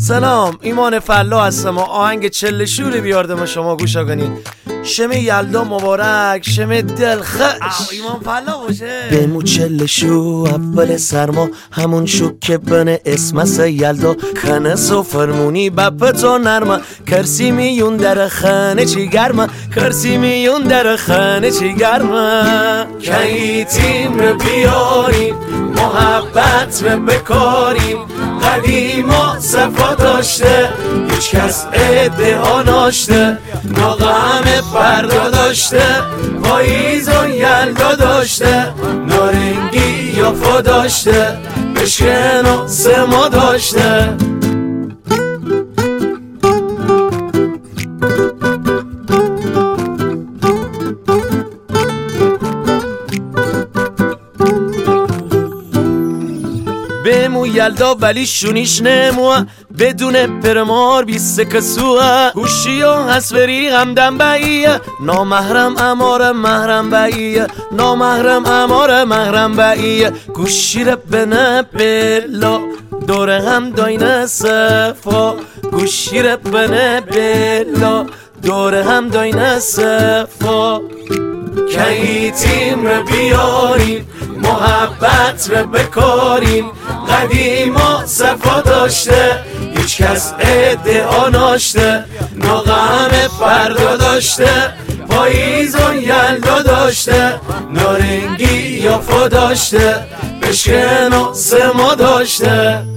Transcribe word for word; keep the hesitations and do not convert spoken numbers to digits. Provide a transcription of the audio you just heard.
سلام، ایمان فلا هستم و آهنگ چله شوری بیاردم شما گوش کنین. شمه یلدا مبارک، شمه دلخش ایمان فلا باشه. بمو چله شو اول سرما، همون شو که بنه اسمس یلدا. کنس و فرمونی بپتو نرمه، کرسی میون در خانه چی گرمه، کرسی میون در خانه چی گرمه. کی تیم رو بیاریم، محبت رو بکاریم، قدیما صفا داشته، هیچ کس ادعا ناشته، ناغم فردا داشته، پاییز و یلدا داشته، نارنگی یافا داشته، بشکن و سما داشته. بمو یلدا ولی شونیش نموه، بدون پرمار بیست کسوه. گوشی و هسوری همدم باییه، نامحرم امار محرم باییه، نامحرم امار محرم باییه. گوشی رو بنه بلا، دوره هم داینه صفا. گوشی رو بنه بلا، دوره هم داینه صفا. کی تیم رو بیاریم، محبت رو بکاریم، قدیما صفا داشته، هیچ کس ادعا ناشته، ناغم فردا داشته، پاییز و یلدا داشته، نارنگی یافا داشته، بشکن و سما داشته.